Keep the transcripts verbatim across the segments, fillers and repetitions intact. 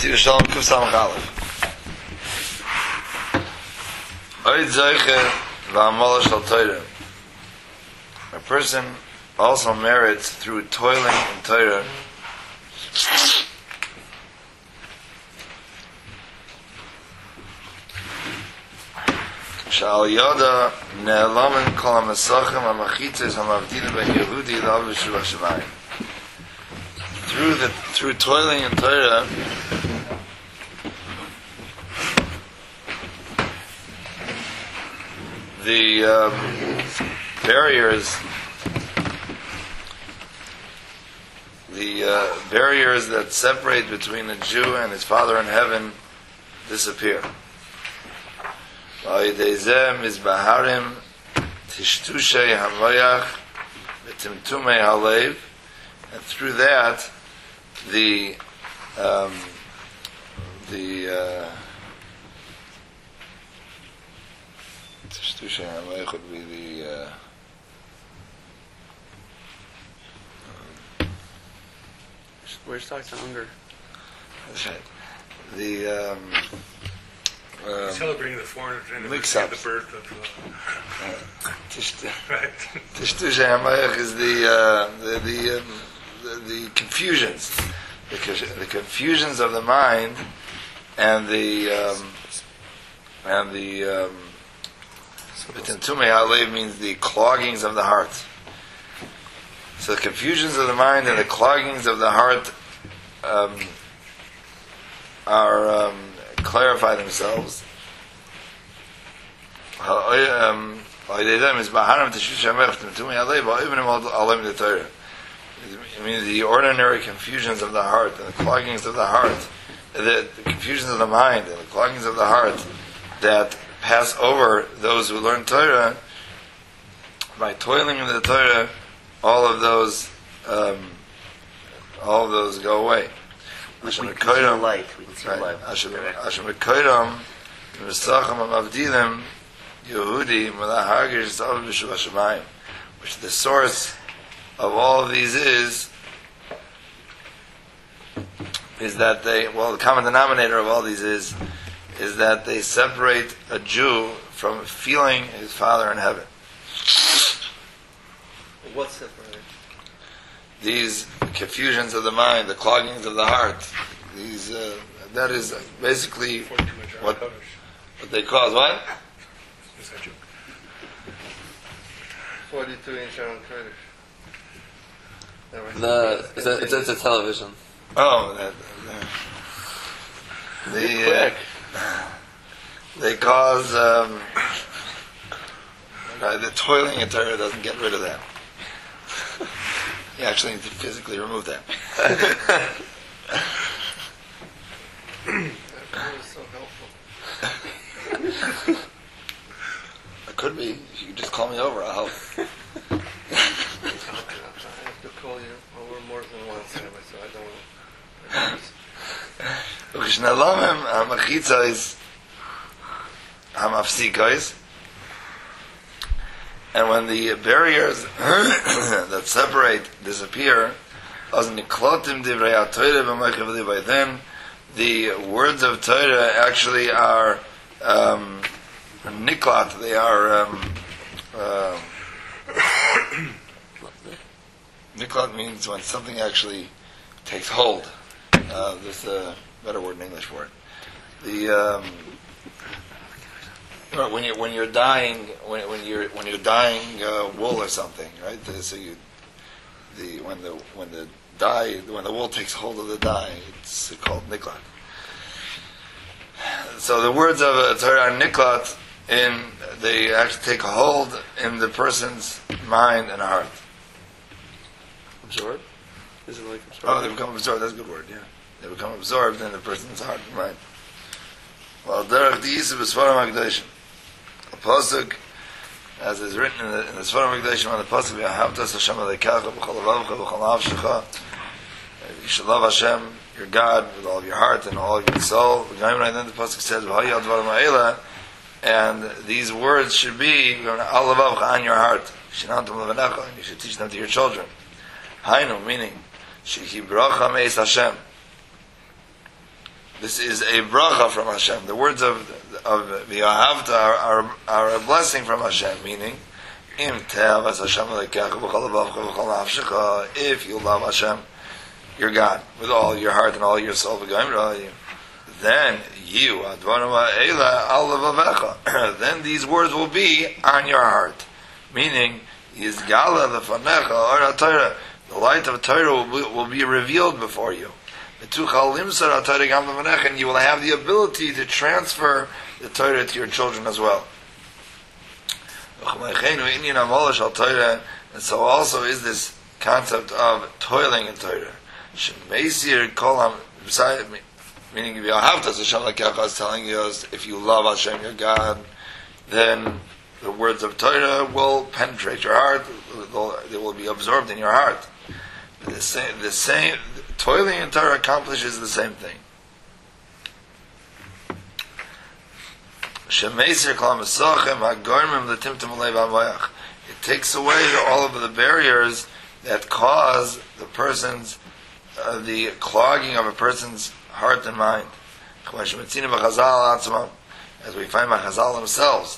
Chassidus Shalom Kuf Samach Aleph. Oid Zeiche V'Amala Shal Torah. A person also merits through toiling in Torah Shal Yoda Ne'elamen Kol HaMesachim HaMachitzes HaMavdina Ben Yehudi L'Av L'Shuv HaShemayim. Through the through toiling in Torah, the um, barriers, the uh, barriers that separate between a Jew and his Father in heaven disappear. And through that, the um, the uh, would be the uh, where's Doctor Unger? That's right. The um, um, celebrating the four hundredth anniversary of the birth of uh, right. Tishtusha Hamayach is the uh, the the, um, the the confusions, the, the confusions of the mind, and the um, and the um, B'tentumei halev means the cloggings of the heart. So the confusions of the mind and the cloggings of the heart um, are um, clarify themselves. Um, It means the ordinary confusions of the heart and the cloggings of the heart, the, the confusions of the mind and the cloggings of the heart that pass over those who learn Torah. By toiling in the Torah, all of those, um, all of those go away. We, we can see the light. We can see the light. Yehudi, which the source of all of these is, is that they, well, the common denominator of all these is, is that they separate a Jew from feeling his Father in heaven. What's separated? These confusions of the mind, the cloggings of the heart, these, uh, that is basically what, what they cause, what? forty-two inch on Kurdish. No, it's a, it's, a, it's a television. Oh, that, that, the, uh, they cause um, uh, the toiling in Torah doesn't get rid of that. You actually need to physically remove that. That was so helpful. It could be. If you could just call me over, I'll help. I have to call you over more than once anyway, so I don't. And when the barriers that separate disappear, then the words of Torah actually are um, niklat. They are um, uh, niklat means when something actually takes hold. Uh, there's a better word in English for it. The um, when you when you're dying when when you're when you're dyeing uh, wool or something, right? So you the when the when the dye when the wool takes hold of the dye, it's called niklat. So the words of uh, Torah are niklat, and they actually take hold in the person's mind and heart. Absorbed? Is it like absorbed? Oh, they become absorbed. That's a good word. Yeah, they become absorbed in the person's heart and mind. Well, derech di'isa b'sfarim ha'kedashim. A pasuk, as is written in the, in the Sfarim HaKadoshim on the pasuk, "V'ahavtas Hashem Elokecha b'chol levavcha b'chol nafshecha." You should love Hashem, your God, with all of your heart and all of your soul. And then the pasuk says, "V'hayad dvarim ha'ela," and these words should be al levavcha, on your heart. Shinantam levanecha, and you should teach them to your children. Hainu, meaning shehi bracha meis Hashem. This is a bracha from Hashem. The words of of V'ahavta are, are, are a blessing from Hashem, meaning, Im te'av as Hashem lekecha v'chol levavcha v'chol nafshecha, if you love Hashem, your God, with all your heart and all your soul, then you, advonama eila al levavecha, then these words will be on your heart. Meaning, Yizgala lefanecha or Torah, the light of Torah will be, will be revealed before you. And you will have the ability to transfer the Torah to your children as well. And so also is this concept of toiling in Torah. Meaning, if you have to, Hashem Lekecha is telling you, if you love Hashem your God, then the words of Torah will penetrate your heart; they will be absorbed in your heart. The same, the same toiling in Torah accomplishes the same thing. It takes away all of the barriers that cause the person's uh, the clogging of a person's heart and mind. As we find by Chazal themselves,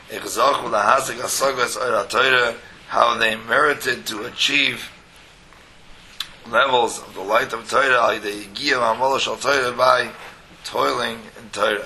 how they merited to achieve levels of the light of Torah by toiling in Torah.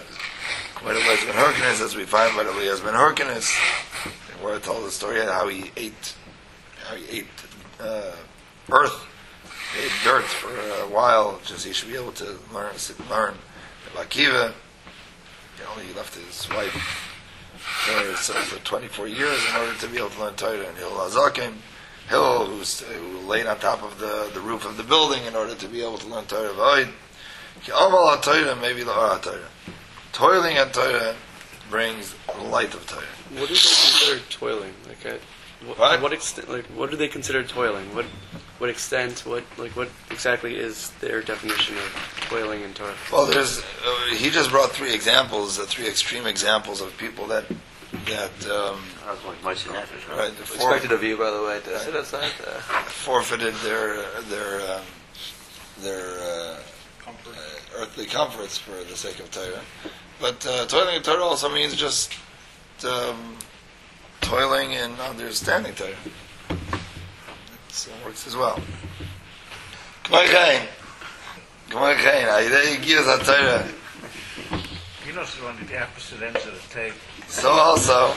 As we find by Elias ben Hyrcanus, where I told the story of how he ate, how he ate uh, earth, he ate dirt for a while, just he should be able to learn, sit and learn. Akiva, you know, he left his wife for, so for twenty-four years in order to be able to learn Torah. And Hillel Hazaken, Hillel, who's, who laid on top of the, the roof of the building in order to be able to learn Torah. V'oid, ki amal ha-Torah, maybe la'or ha-Torah. Toiling at Torah brings the light of Torah. What do they consider toiling? Like, uh, what, what? what extent? Like, what do they consider toiling? What, what extent? What, like, what exactly is their definition of toiling in Torah? Well, there's. Uh, he just brought three examples, uh, three extreme examples of people that that. Um, I was like Moshe Nefesh, right? right, the Expected of you, by the way, to sit outside. Uh, forfeited their their um, their uh, Comfort. uh, earthly comforts for the sake of Torah. But uh, toiling in Torah also means just um, toiling in understanding Torah. It uh, works as well. K'may Chayin. K'may Chayin. Ayidei Yigiyas HaTorah. You know, so on the opposite ends of the tape. So also,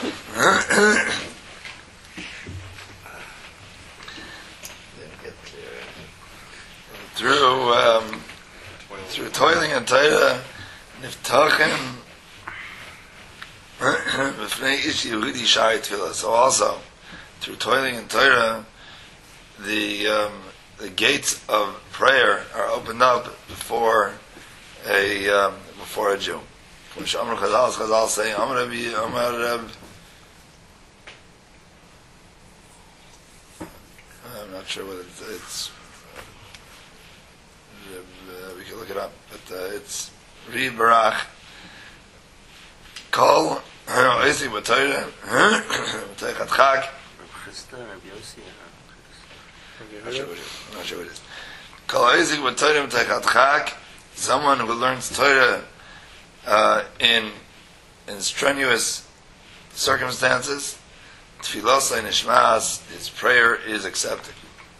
through um, through toiling in Torah, Niftachem b'fnei ish Yehudi shari tefillah. So also, through toiling in Torah, the um, the gates of prayer are opened up before a um, before a Jew. When Shamar Chazal, Chazal say, Amar Rabbi, Amar Reb. I'm not sure whether it's. it's uh, we can look it up, but uh, it's Ri Barach. Kol Oisi B'Torah B'Teichat Chag. I'm not sure what it is. I'm not sure what it is. Kol Oisi B'Torah B'Teichat Chag. Someone who learns Torah uh, in in strenuous circumstances, Tfilasai Nishmas, his prayer is accepted.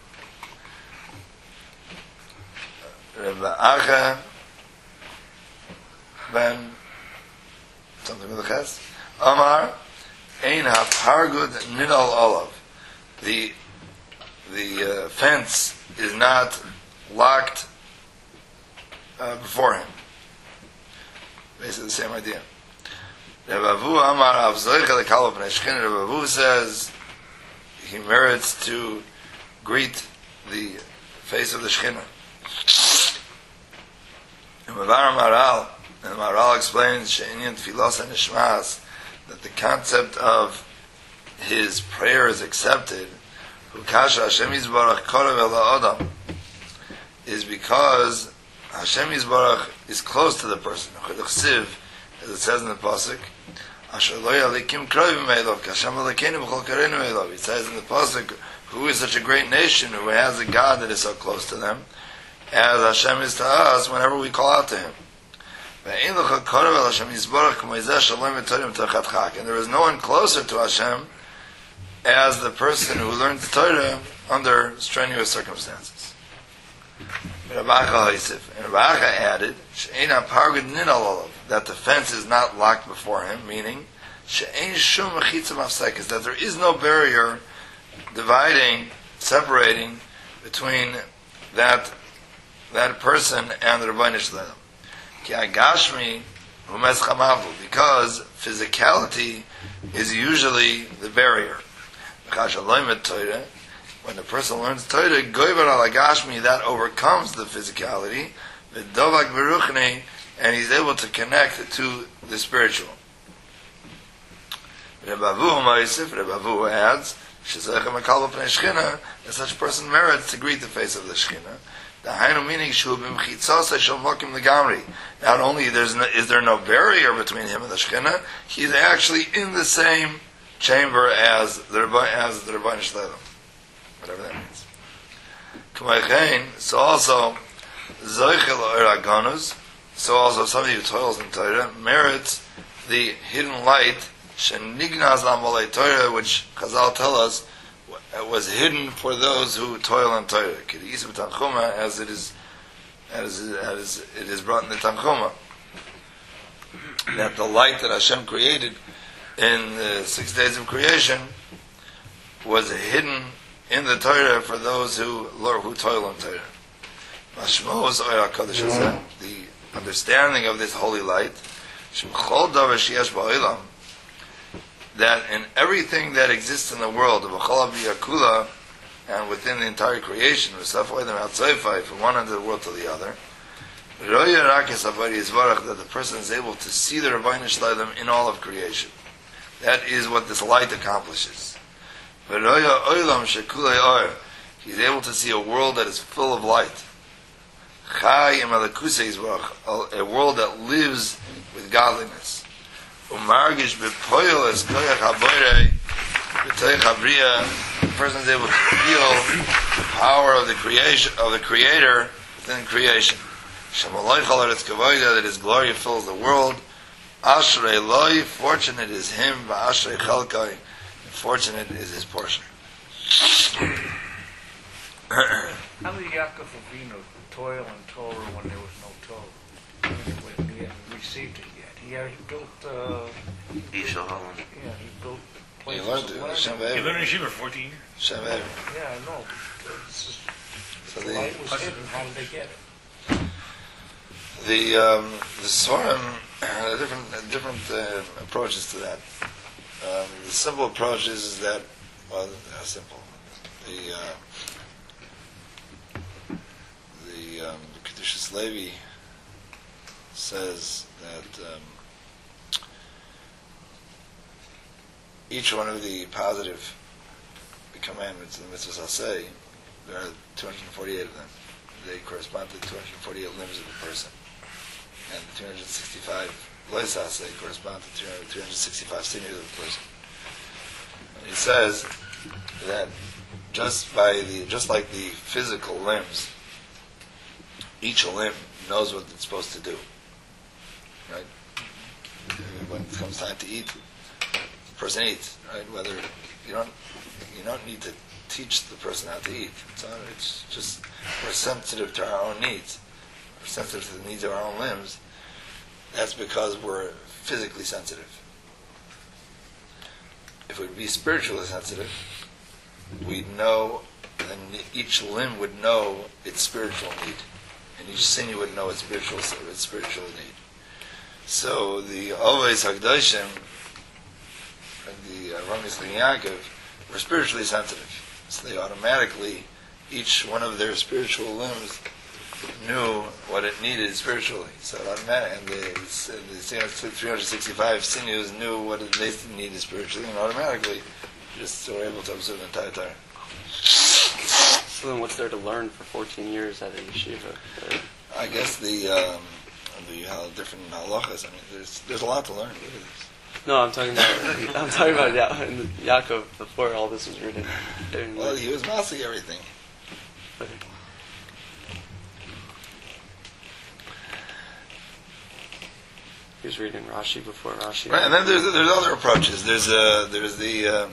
Rebbe Acha ben something with a ches. Amar Ein Hargud Nidal Olav. The the uh, fence is not locked uh, before him. Basically the same idea. Rebbe Avu Amar Avzoicha Lekalo B'nei Shechina. Rebbe Avu says he merits to greet the face of the Shechina. And Mavar Maral, and Maral explains She'inyan Tfilas and Nishmas, that the concept of his prayer is accepted, Hukasha Hashem Yisbarach Korev Ela Adam, is because Hashem Yisbarach is close to the person. As it says in the pasuk, Asher lo yalikim krovim meilov, Hashem alikeinu b'chol karenu meilov. It says in the pasuk, who is such a great nation who has a God that is so close to them, as Hashem is to us whenever we call out to Him. And there is no one closer to Hashem as the person who learns Torah under strenuous circumstances. And Rabbi added that the fence is not locked before him, meaning that there is no barrier dividing, separating between that that person and the Rebbeinu Shalom. Because physicality is usually the barrier. When the person learns Torah, that overcomes the physicality, and he's able to connect to the spiritual. Rebavu adds that such a person merits to greet the face of the Shekhinah. Meaning, not only there's no, is there no barrier between him and the Shekhinah, he's actually in the same chamber as the as the Rebbeinu Shalom, whatever that means. So also, so also somebody who toils in Torah merits the hidden light, which Chazal tell us was hidden for those who toil in Torah, as it is, as, as it is brought in the Tanchuma, that the light that Hashem created in the six days of creation was hidden in the Torah for those who who toil in Torah. The understanding of this holy light, that in everything that exists in the world, and within the entire creation, from one end of the world to the other, that the person is able to see the Rebbeinu Shalom in all of creation. That is what this light accomplishes. He's able to see a world that is full of light. A world that lives with godliness. The person is able to feel the power of the creation of the Creator within creation. That His glory fills the world. Ashrei Loi, fortunate is him. Ashrei Chalkai, fortunate is his portion. How did Yaakov Avinu toil and Torah when there was no Torah? When he hadn't received it yet. He already built, uh, Yishal Holland. yeah, he built He places learned to it. learn. Shem Yeah, You learned in Yeshiva for fourteen years? Shem I know. This is, So the the light was hidden. How did they get it? the um, the Svarim uh, different uh, different uh, approaches to that. Um, the simple approach is, is that well, uh, simple. The uh, the um, the Kedushas Levi says that um, each one of the positive commandments in the mitzvahs I'll say, there are two hundred forty-eight of them. They correspond to two hundred forty-eight limbs of a person. And the two hundred sixty-five loisas, they correspond to two hundred sixty-five sinews of a person. And he says that just by the just like the physical limbs, each limb knows what it's supposed to do. Right? When it comes time to eat, the person eats. Right? Whether you don't you don't need to teach the person how to eat. It's, not, it's just we're sensitive to our own needs. We're sensitive to the needs of our own limbs. That's because we're physically sensitive. If we'd be spiritually sensitive, we'd know, then each limb would know its spiritual need, and each sinew would know its spiritual its spiritual need. So the always Hagdoshim and the Ramis uh, Yaakov were spiritually sensitive. So they automatically, each one of their spiritual limbs knew what it needed spiritually. So automatic, and the, the three hundred sixty-five sinews knew what it, they needed spiritually, and automatically just were able to observe the entire Torah. So then what's there to learn for fourteen years at a yeshiva? Or... I guess the um, the uh, different halachas. I mean, there's there's a lot to learn. No, I'm talking about I'm talking about Ya- Yaakov before all this was written. Well, he was mastering everything. he was reading Rashi before Rashi. Right, and then there's there's other approaches. There's uh, there's the uh,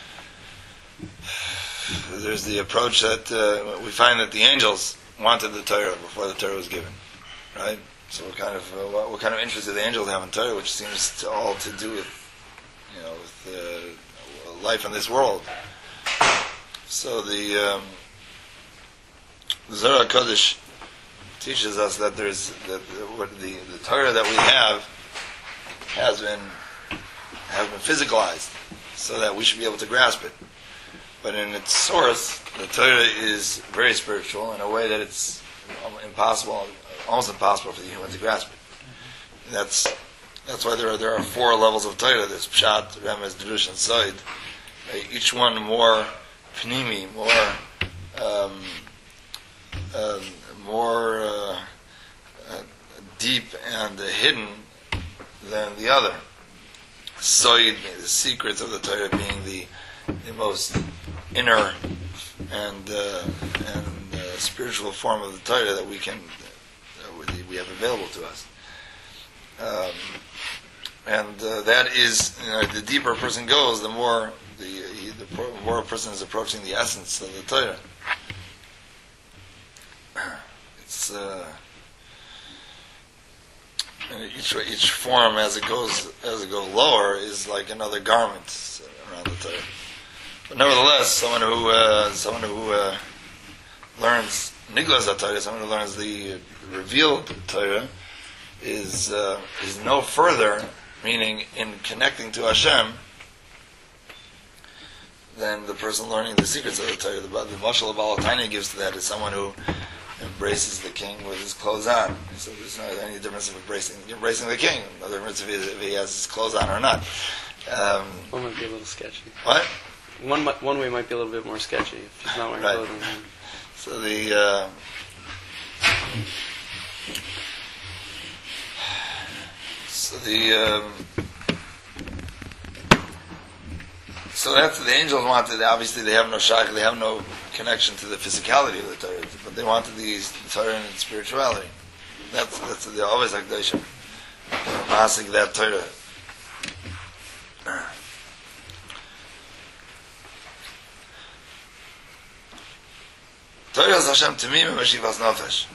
there's the approach that uh, we find that the angels wanted the Torah before the Torah was given, right? So what kind of uh, what, what kind of interest did the angels have in Torah, which seems to all to do with you know with uh, life in this world. So the um, the Zohar HaKadosh teaches us that there's that the, the the Torah that we have has been has been physicalized, so that we should be able to grasp it. But in its source, the Torah is very spiritual in a way that it's impossible, almost impossible for the human to grasp it. That's that's why there are there are four levels of Torah. There's Pshat, Remez, Drush, and Sod. Each one more pnimi, more um, uh, more uh, uh, deep and uh, hidden than the other. Sod, the secrets of the Torah, being the the most inner and uh, and uh, spiritual form of the Torah that we can uh, we have available to us, um, and uh, that is, you know, the deeper a person goes, the more the, he, the more a person is approaching the essence of the Torah. It's uh, and each each form as it goes as it goes lower is like another garment around the Torah. But nevertheless, someone who uh, someone who uh, learns Niglas HaTorah, someone who learns the revealed Torah, is uh, is no further, meaning in connecting to Hashem, than the person learning the secrets of the Torah. The, the mashal of Baal HaTanya gives to that is someone who embraces the king with his clothes on. So there's not any difference of embracing embracing the king. No difference if he, if he has his clothes on or not. Um, One might be a little sketchy. what? One mi- one way might be a little bit more sketchy if he's not wearing Right. clothing. So the uh, so the um, so that's the angels wanted. Obviously, they have no shach, they have no connection to the physicality of the Torah, but they wanted the Torah and spirituality. That's that's the always Hakdashim, masing that Torah. Torah is Hashem Tamim and Meshivas Nefesh.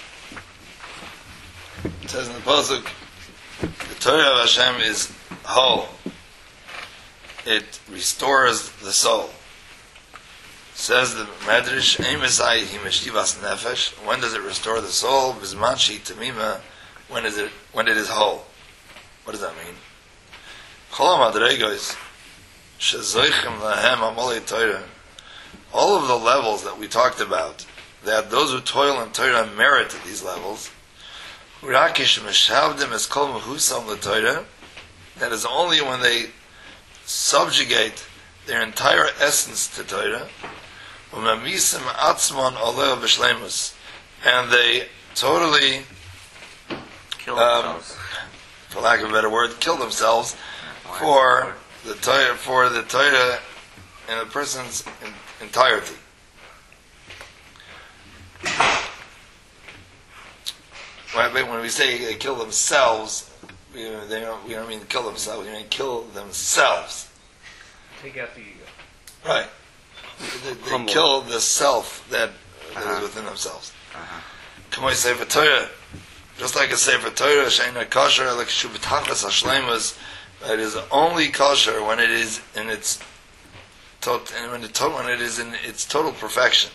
It says in the Pasuk, the Torah of Hashem is whole. It restores the soul. It says the Medrash, Eimesai hi Meshivas Nefesh. When does it restore the soul? Bizman shi Tamima. When is it? When it is whole. What does that mean? Cholam Adregos Shezoichem Lahem Amalei Torah. All of the levels that we talked about, that those who toil in Torah merit these levels, that is only when they subjugate their entire essence to Torah, and they totally, Kill um, themselves. for lack of a better word, kill themselves for the Torah, for the Torah in a person's entirety. When we say they kill themselves, we don't, we don't mean kill themselves, we mean kill themselves. Take out the ego. Right. They, they kill the self that, that Uh-huh. is within themselves. Uh-huh. Come on, Sefer Torah. Just like a Sefer Torah, Sheina kosher, like Shubitachas Hashlemas, it is only kosher when it is in its tot, when it, when it is in its total perfection.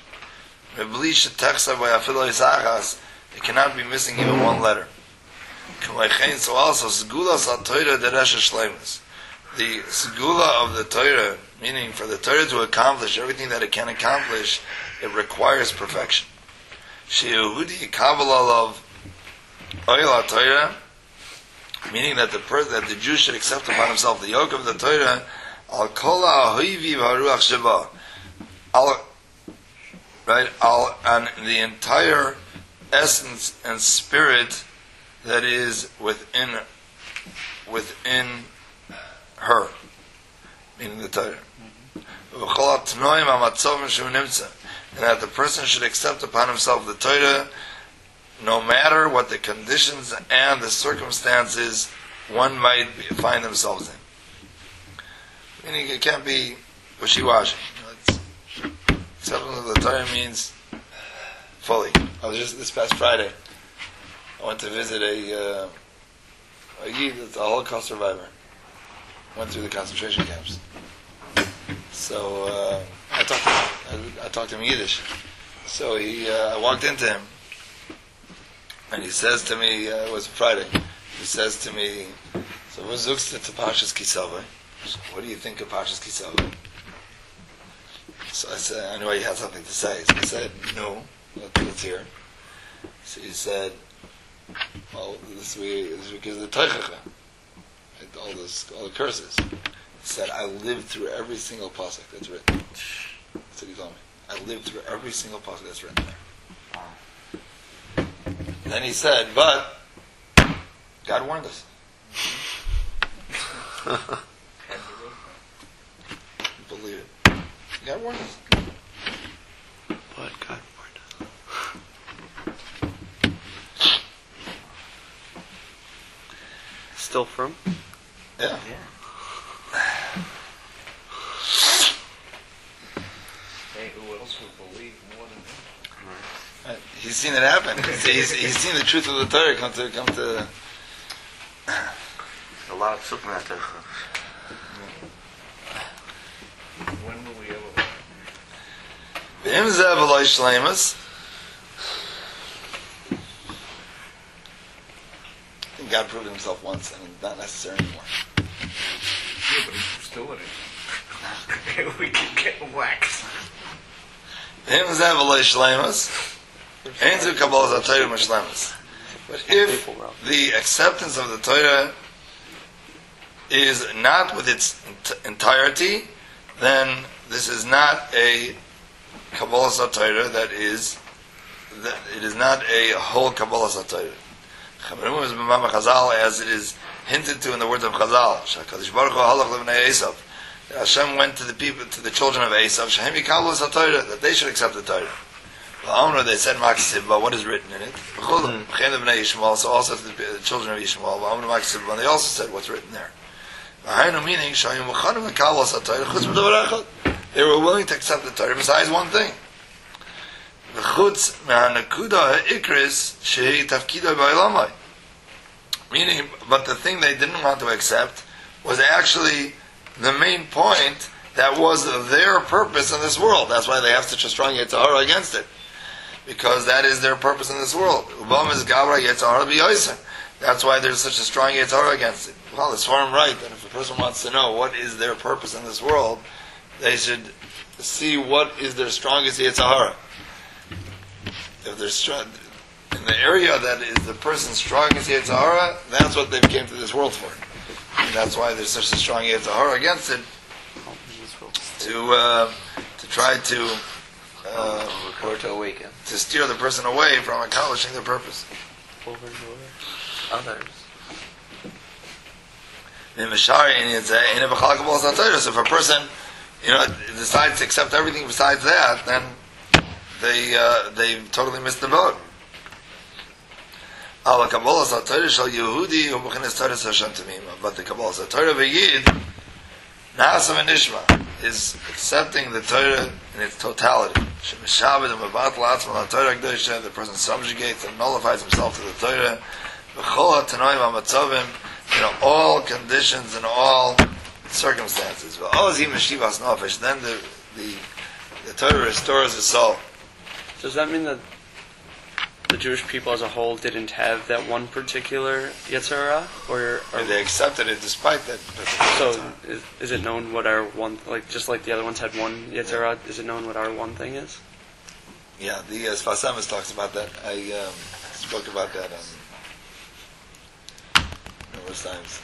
It cannot be missing even one letter. So also, the segula of the Torah, meaning for the Torah to accomplish everything that it can accomplish, it requires perfection. Sheyehudi Kabbalah of Oil Torah, meaning that the per- that the Jew should accept upon himself the yoke of the Torah, al kol ha'ohivi v'haruach sheba, al right, al and the entire essence and spirit that is within within her, meaning the Torah. And that the person should accept upon himself the Torah no matter what the conditions and the circumstances one might find themselves in. Meaning it can't be wishy-washy. You know, it's, acceptance of the Torah means fully. I was just this past Friday. I went to visit a uh, a Yid, that's a Holocaust survivor. Went through the concentration camps. So uh, I talked to him, I, I talked to him in Yiddish. So he, uh, I walked into him, and he says to me, uh, it was Friday. He says to me, "So what zugst to Pashas Kisava? What do you think of Pashas Kisava?" So I said, I knew he had something to say. So he said, "No, let's, let's hear." So he said, "Well, this week this week is the Teichacha, all those all the curses." He said, "I lived through every single pasuk that's written." That's what he told me. I lived through every single pasuk that's written there. And then he said, "But God warned us." Believe it. God warned us. What God warned us. Still from? Yeah. Hey, who else would believe more than him? Right. He's seen it happen. He's, he's, he's seen the truth of the Torah come to come to. A lot of tzuk in that Torah. When will we ever learn? V'im zeh v'lo shleimus. I think God proved himself once, and not necessary anymore. Yeah, but he's still in it. We keep getting waxed. V'im zeh v'lo shleimus. Ein zu kabbalas haTorah mishlemus. But if the acceptance of the Torah is not with its ent- entirety, then this is not a kabbalas haTorah. That is, that it is not a whole kabbalas haTorah. Chaverim is b'mam Chazal, as it is hinted to in the words of Chazal. Shakadosh Baruch Hu halach levnei Esav. Hashem went to the people, to the children of Esav, shehem yikalu haTorah, that they should accept the Torah. Well, they said Maksib, but what is written in it? Mm. So also to the children of Ishmael, and they also said what's written there. Meaning, they were willing to accept the Torah besides one thing. Meaning, but the thing they didn't want to accept was actually the main point that was their purpose in this world. That's why they have such a strong Yetzer Hara against it. Because that is their purpose in this world. That's why there's such a strong Yetzer Hara against it. Well, it's far right that if a person wants to know what is their purpose in this world, they should see what is their strongest Yetzer Hara. If they're strong, in the area that is the person's strongest Yetzer Hara, that's what they came to this world for. And that's why there's such a strong Yetzer Hara against it, to uh, to try to uh, Or to awaken to steer the person away from accomplishing their purpose. Over and over. others. So if a person, you know, decides to accept everything besides that, then they uh, they totally missed the boat. But the Kabbalas HaTorah of a Yid, Na'aseh v'nishma, is accepting the Torah in its totality. The person subjugates and nullifies himself to the Torah. In all conditions and all circumstances. Then the, the, the Torah restores his soul. Does that mean that the Jewish people as a whole didn't have that one particular Yetzer Hara? Or, or they accepted it despite that. So, is, is it known what our one, like just like the other ones had one Yetzer Hara, is it known what our one thing is? Yeah, the uh, Sfas Emes talks about that. I um, spoke about that on numerous times.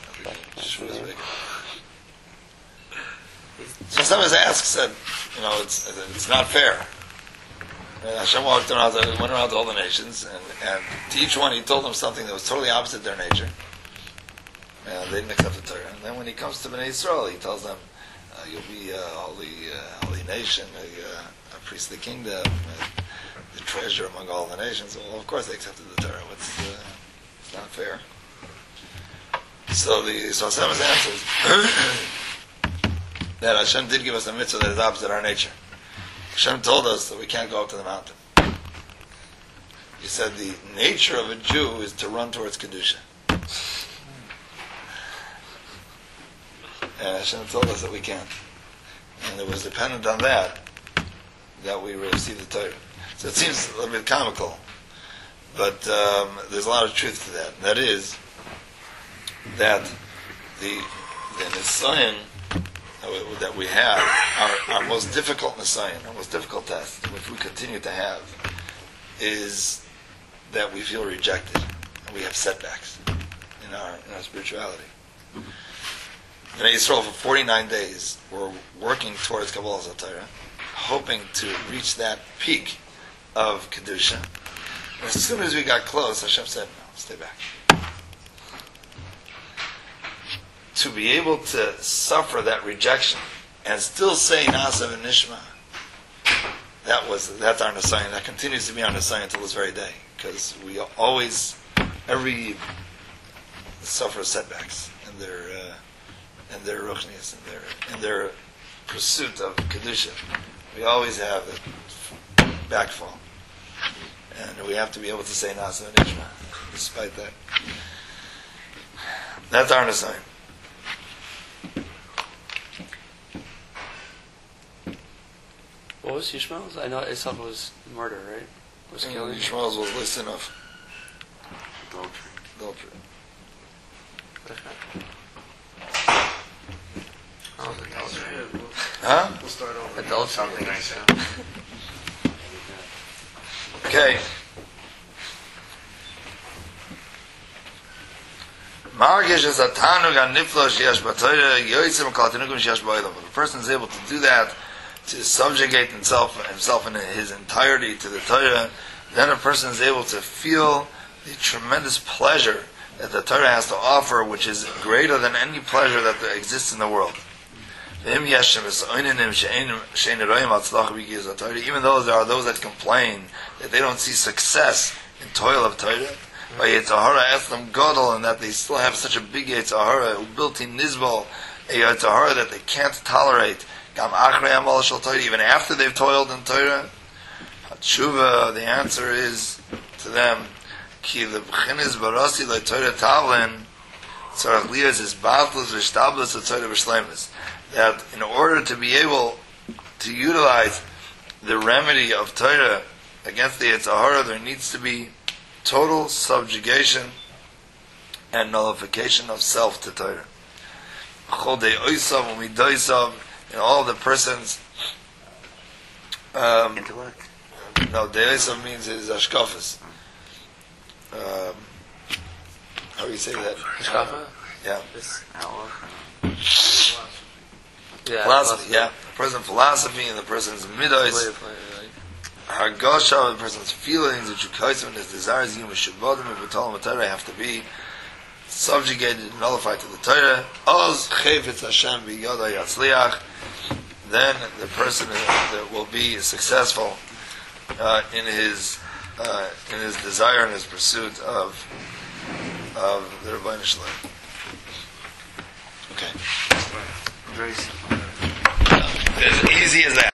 Sfas Emes asks that, you know, it's it's not fair. And Hashem walked around, went around to all the nations, and, and to each one he told them something that was totally opposite their nature. And they didn't accept the Torah. And then when he comes to Bnei Yisrael, he tells them, uh, "You'll be a holy, uh, holy nation, a, uh, a priest of the kingdom, uh, the treasure among all the nations." Well, of course they accepted the Torah. It's, uh, it's not fair. So the so Hashem answers that Hashem did give us a mitzvah that is opposite our nature. Hashem told us that we can't go up to the mountain. He said the nature of a Jew is to run towards Kedusha. And Hashem told us that we can't. And it was dependent on that that we received the Torah. So it seems a little bit comical, but um, there's a lot of truth to that. That is, that the the Nisayan that we have, our, our most difficult Nisayan, our most difficult test, which we continue to have, is that we feel rejected and we have setbacks in our in our spirituality. In Israel, for forty-nine days, we're working towards Kabbalah Torah, hoping to reach that peak of Kedusha. And as soon as we got close, Hashem said, no, stay back. To be able to suffer that rejection and still say Nasa and Nishma, that was, that's our Nisayan. That continues to be our Nisayan until this very day. Because we always, every suffer setbacks in their, uh, in their ruchnias, in their, in their pursuit of Kedusha. We always have a backfall. And we have to be able to say Nasa and Nishma, despite that. That's our Nisayan. What was Yishmael's? I know Esau was murder, right? Was killing. Yishmael's was listen of Adultery. adultery. Oh, adultery. Huh? We'll start over. Adultery. Something I said. Okay. Margish is a tanug an niflo sheyesh b'Torah yoytzim kol tanugim sheyesh b'olam. If a person is able to do that, to subjugate himself, himself in his entirety to the Torah, then a person is able to feel the tremendous pleasure that the Torah has to offer, which is greater than any pleasure that exists in the world. Even though there are those that complain that they don't see success in toil of Torah, by Yetzirah Eslam Gadol, and that they still have such a big Yetzirah who built in Nizbal, a Yetzirah that they can't tolerate, even after they've toiled in Torah. Tshuva, the answer is to them, Ki lebchinis barasi le Torah tavlin, tzarach liyas is batlus v'shtablis le Torah v'shleimus. That in order to be able to utilize the remedy of Torah against the Yetzirah, there needs to be total subjugation and nullification of self to Torah. Chol de oisav u'midoisav, in all the person's um, Intellect. no, deoisav means his ashkafas. Um, how do you say that? Hashkafa? Yeah. This hour. Yeah. Philosophy, yeah. The person's philosophy and the person's midos, hargasha, the person's feelings, the chukaisim, his desires, yom shabbatim, and v'tolam v'torah have to be subjugated and nullified to the Torah. Oz chayfetz Hashem b'yada yatzliach. Then the person that will be successful uh, in his uh, in his desire and his pursuit of of the Rebbeinu Shalom. Okay. Very As easy as that.